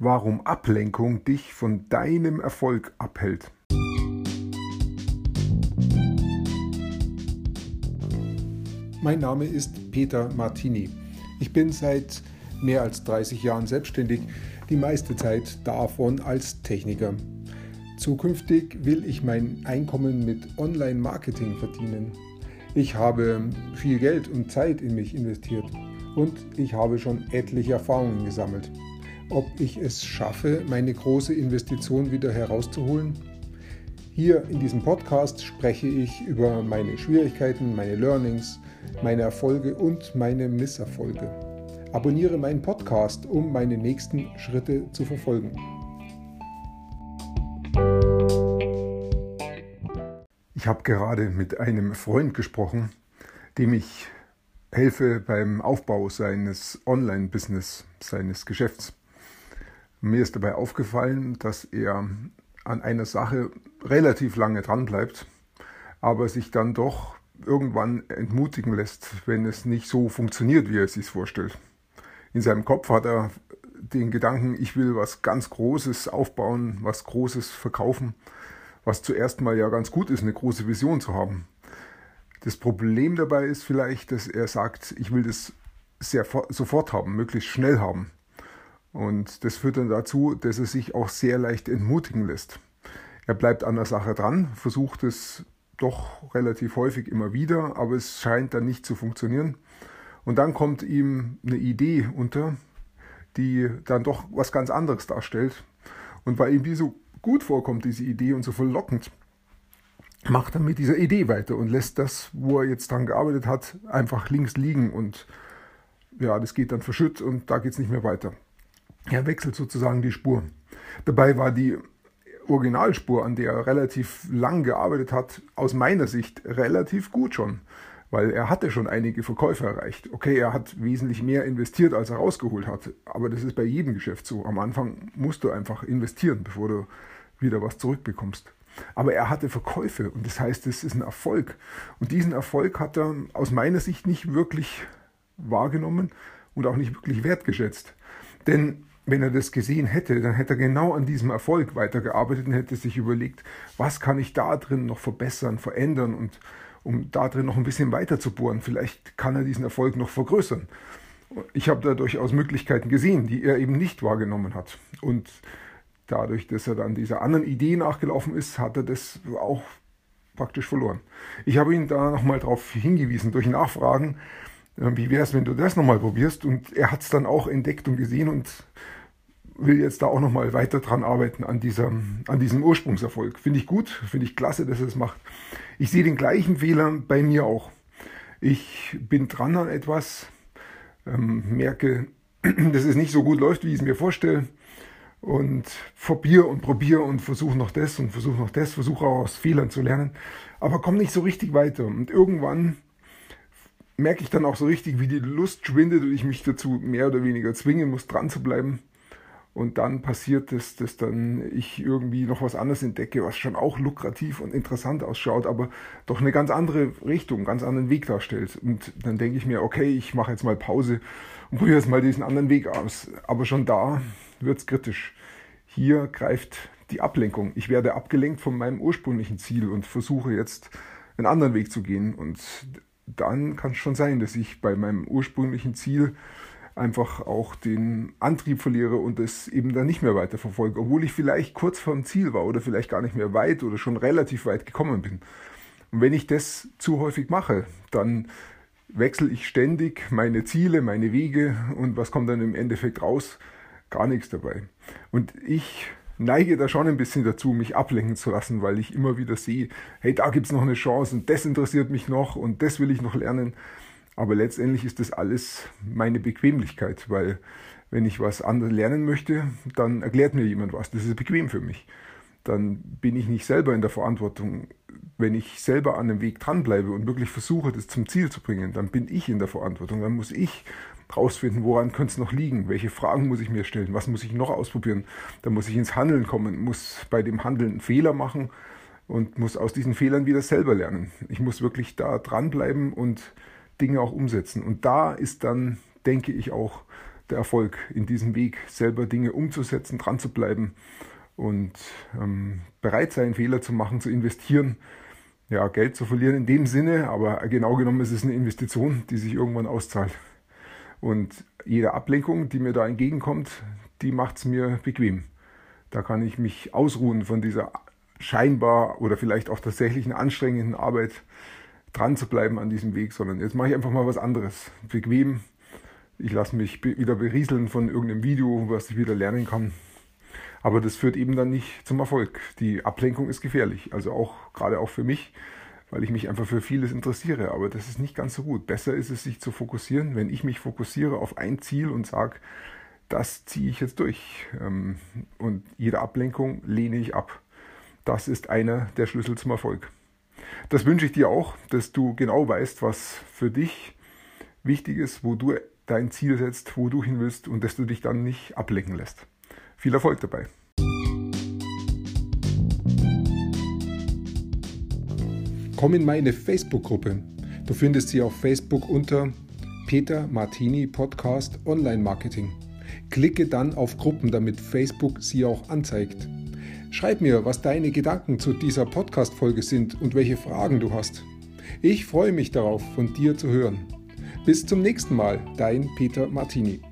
warum Ablenkung dich von deinem Erfolg abhält. Mein Name ist Peter Martini. Ich bin seit mehr als 30 Jahren selbstständig, die meiste Zeit davon als Techniker. Zukünftig will ich mein Einkommen mit Online-Marketing verdienen. Ich habe viel Geld und Zeit in mich investiert und ich habe schon etliche Erfahrungen gesammelt. Ob ich es schaffe, meine große Investition wieder herauszuholen? Hier in diesem Podcast spreche ich über meine Schwierigkeiten, meine Learnings, meine Erfolge und meine Misserfolge. Abonniere meinen Podcast, um meine nächsten Schritte zu verfolgen. Ich habe gerade mit einem Freund gesprochen, dem ich helfe beim Aufbau seines Online-Business, seines Geschäfts. Mir ist dabei aufgefallen, dass er an einer Sache relativ lange dran bleibt, aber sich dann doch irgendwann entmutigen lässt, wenn es nicht so funktioniert, wie er es sich vorstellt. In seinem Kopf hat er den Gedanken, ich will was ganz Großes aufbauen, was Großes verkaufen, was zuerst mal ja ganz gut ist, eine große Vision zu haben. Das Problem dabei ist vielleicht, dass er sagt, ich will das sofort haben, möglichst schnell haben. Und das führt dann dazu, dass er sich auch sehr leicht entmutigen lässt. Er bleibt an der Sache dran, versucht es doch relativ häufig immer wieder, aber es scheint dann nicht zu funktionieren. Und dann kommt ihm eine Idee unter, die dann doch was ganz anderes darstellt. Und weil ihm die so gut vorkommt, diese Idee, und so verlockend, macht er mit dieser Idee weiter und lässt das, wo er jetzt dran gearbeitet hat, einfach links liegen. Und ja, das geht dann verschütt und da geht es nicht mehr weiter. Er wechselt sozusagen die Spur. Dabei war die Originalspur, an der er relativ lang gearbeitet hat, aus meiner Sicht relativ gut schon. Weil er hatte schon einige Verkäufe erreicht. Okay, er hat wesentlich mehr investiert, als er rausgeholt hat. Aber das ist bei jedem Geschäft so. Am Anfang musst du einfach investieren, bevor du wieder was zurückbekommst. Aber er hatte Verkäufe und das heißt, es ist ein Erfolg. Und diesen Erfolg hat er aus meiner Sicht nicht wirklich wahrgenommen und auch nicht wirklich wertgeschätzt. Denn wenn er das gesehen hätte, dann hätte er genau an diesem Erfolg weitergearbeitet und hätte sich überlegt, was kann ich da drin noch verbessern, verändern und um da drin noch ein bisschen weiter zu bohren. Vielleicht kann er diesen Erfolg noch vergrößern. Ich habe da durchaus Möglichkeiten gesehen, die er eben nicht wahrgenommen hat. Und dadurch, dass er dann dieser anderen Idee nachgelaufen ist, hat er das auch praktisch verloren. Ich habe ihn da nochmal darauf hingewiesen, durch Nachfragen, wie wäre es, wenn du das nochmal probierst? Und er hat es dann auch entdeckt und gesehen und will jetzt da auch nochmal weiter dran arbeiten an diesem Ursprungserfolg. Finde ich gut, finde ich klasse, dass er es macht. Ich sehe den gleichen Fehler bei mir auch. Ich bin dran an etwas, merke, dass es nicht so gut läuft, wie ich es mir vorstelle und probiere und versuche noch das und versuche auch aus Fehlern zu lernen, aber komme nicht so richtig weiter. Und irgendwann merke ich dann auch so richtig, wie die Lust schwindet und ich mich dazu mehr oder weniger zwingen muss, dran zu bleiben. Und dann passiert es, dass dann ich irgendwie noch was anderes entdecke, was schon auch lukrativ und interessant ausschaut, aber doch eine ganz andere Richtung, einen ganz anderen Weg darstellt. Und dann denke ich mir, okay, ich mache jetzt mal Pause und probiere jetzt mal diesen anderen Weg aus. Aber schon da wird es kritisch. Hier greift die Ablenkung. Ich werde abgelenkt von meinem ursprünglichen Ziel und versuche jetzt einen anderen Weg zu gehen. Und dann kann es schon sein, dass ich bei meinem ursprünglichen Ziel einfach auch den Antrieb verliere und es eben dann nicht mehr weiterverfolge, obwohl ich vielleicht kurz vorm Ziel war oder vielleicht gar nicht mehr weit oder schon relativ weit gekommen bin. Und wenn ich das zu häufig mache, dann wechsle ich ständig meine Ziele, meine Wege und was kommt dann im Endeffekt raus? Gar nichts dabei. Und ich neige da schon ein bisschen dazu, mich ablenken zu lassen, weil ich immer wieder sehe, hey, da gibt es noch eine Chance und das interessiert mich noch und das will ich noch lernen. Aber letztendlich ist das alles meine Bequemlichkeit, weil wenn ich was anderes lernen möchte, dann erklärt mir jemand was. Das ist bequem für mich. Dann bin ich nicht selber in der Verantwortung. Wenn ich selber an dem Weg dranbleibe und wirklich versuche, das zum Ziel zu bringen, dann bin ich in der Verantwortung. Dann muss ich rausfinden, woran könnte es noch liegen, welche Fragen muss ich mir stellen, was muss ich noch ausprobieren. Dann muss ich ins Handeln kommen, muss bei dem Handeln Fehler machen und muss aus diesen Fehlern wieder selber lernen. Ich muss wirklich da dranbleiben und Dinge auch umsetzen. Und da ist dann, denke ich auch, der Erfolg, in diesem Weg selber Dinge umzusetzen, dran zu bleiben und bereit sein, Fehler zu machen, zu investieren, ja, Geld zu verlieren in dem Sinne, aber genau genommen ist es eine Investition, die sich irgendwann auszahlt. Und jede Ablenkung, die mir da entgegenkommt, die macht es mir bequem. Da kann ich mich ausruhen von dieser scheinbar oder vielleicht auch tatsächlichen anstrengenden Arbeit, dran zu bleiben an diesem Weg, sondern jetzt mache ich einfach mal was anderes. Bequem. Ich lasse mich wieder berieseln von irgendeinem Video, was ich wieder lernen kann. Aber das führt eben dann nicht zum Erfolg. Die Ablenkung ist gefährlich. Also gerade auch für mich, weil ich mich einfach für vieles interessiere. Aber das ist nicht ganz so gut. Besser ist es, sich zu fokussieren, wenn ich mich fokussiere auf ein Ziel und sage, das ziehe ich jetzt durch. Und jede Ablenkung lehne ich ab. Das ist einer der Schlüssel zum Erfolg. Das wünsche ich dir auch, dass du genau weißt, was für dich wichtig ist, wo du dein Ziel setzt, wo du hin willst und dass du dich dann nicht ablenken lässt. Viel Erfolg dabei. Komm in meine Facebook-Gruppe. Du findest sie auf Facebook unter Peter Martini Podcast Online Marketing. Klicke dann auf Gruppen, damit Facebook sie auch anzeigt. Schreib mir, was deine Gedanken zu dieser Podcast-Folge sind und welche Fragen du hast. Ich freue mich darauf, von dir zu hören. Bis zum nächsten Mal, dein Peter Martini.